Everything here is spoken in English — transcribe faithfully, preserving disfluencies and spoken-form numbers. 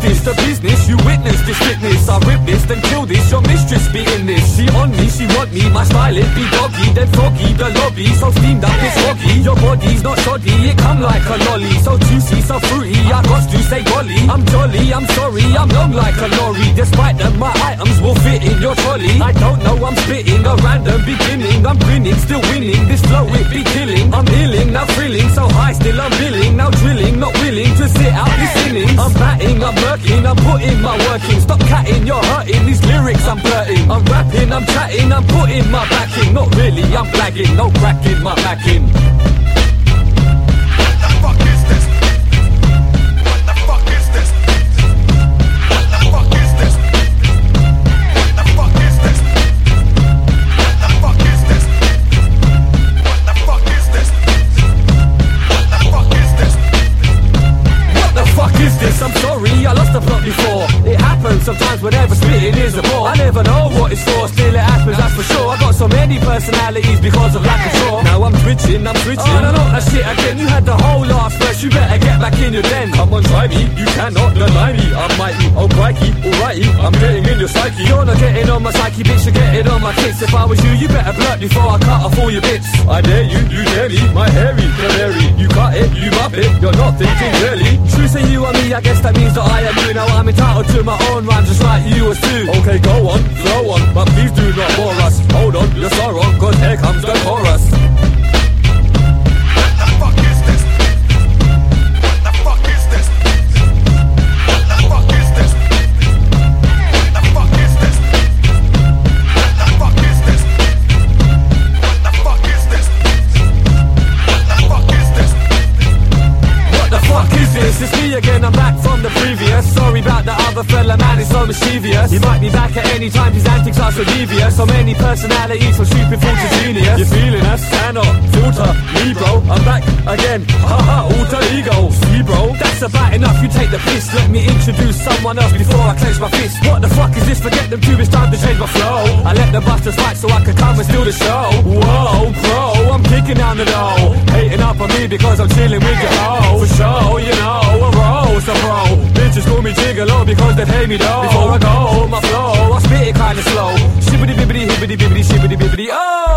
this the business? You witness this fitness. I rip this, then kill this. Your mistress be in this. She on me, she want me. My style it be doggy, then froggy. The lobby so steamed up, it's foggy. Your body's not shoddy, it come like a lolly. So juicy, so fruity. I got to say golly. I'm jolly, I'm sorry, I'm long like a lorry. Despite that my items will fit in your trolley. I don't know, I'm spitting a random beginning. I'm grinning, still winning. This flow it be killing. I'm healing, now thrilling. So high, still I'm billing. Now drilling, not willing to sit out this innings. I'm batting, I'm murking, I'm putting my work in. Stop catting, you're hurting. These lyrics I'm blurting. I'm rapping, I'm chatting, I'm putting my back in. Not really, I'm blagging, no cracking my back in. I'm sorry, I lost the plot before. It happens sometimes whenever spitting is a bore. I never know what it's for, still it happens, that's for sure. I got so many personalities because of lack of draw. Now I'm twitching, I'm switching. Oh, no, no, that shit again. You had the whole last verse, you better get back in your den. Come on, try me, you cannot deny me. I'm mighty, oh crikey, alrighty, I'm getting in your psyche. You're not getting on my psyche, bitch, you're getting on my tits. If I was you, you better blurt before I cut off all your bits. I dare you, you dare me, my hairy canary. You cut it, you muff it, you're not thinking clearly. True say you and me, I guess that means that I am you. Now I'm entitled to my own rhymes just like you was too. Okay, go on, flow on, but please do not bore us. Hold on, your sorrow, cause here comes the chorus. What the fuck is this? What the fuck is this? What the fuck is this? What the fuck is this? What the fuck is this? What the fuck is this? What the fuck is this? What the fuck is this? It's me again, I'm back from the previous. Sorry about the other fella, man, it's so mischievous. He might be back at any time, his antics are so devious. So many personalities, so stupid full to genius. You're feeling us? Cannot filter me, bro. I'm back again, haha, alter ego. See, bro, that's about enough, you take the piss. Let me introduce someone else before I clench my fist. What the fuck is this? Forget them two, it's time to change my flow. I let the busters fight so I can come and steal the show. Whoa, bro, I'm kicking down the door. Hating up on me because I'm chilling with your hoe. For sure, you know, a rose, a bro. Bitches call me Gigolo because they pay me though. Before I go, my flow, I spit it kinda slow. Shibbity bibbity hibbity bibbity shibbity bibbity oh.